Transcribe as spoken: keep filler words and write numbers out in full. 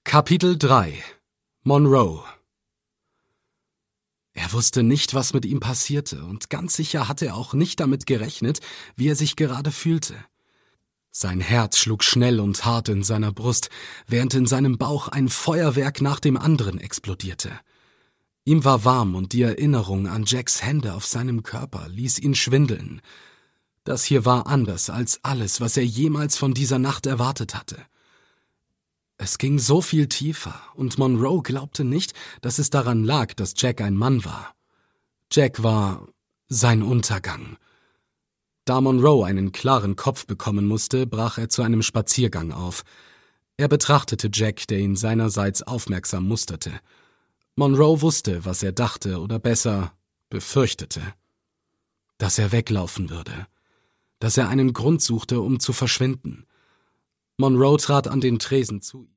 Kapitel drei. Monroe. Er wusste nicht, was mit ihm passierte, und ganz sicher hatte er auch nicht damit gerechnet, wie er sich gerade fühlte. Sein Herz schlug schnell und hart in seiner Brust, während in seinem Bauch ein Feuerwerk nach dem anderen explodierte. Ihm war warm und die Erinnerung an Jacks Hände auf seinem Körper ließ ihn schwindeln. Das hier war anders als alles, was er jemals von dieser Nacht erwartet hatte. Es ging so viel tiefer, und Monroe glaubte nicht, dass es daran lag, dass Jack ein Mann war. Jack war sein Untergang. Da Monroe einen klaren Kopf bekommen musste, brach er zu einem Spaziergang auf. Er betrachtete Jack, der ihn seinerseits aufmerksam musterte. Monroe wusste, was er dachte oder besser befürchtete. Dass er weglaufen würde. Dass er einen Grund suchte, um zu verschwinden. Monroe trat an den Tresen zu ihm.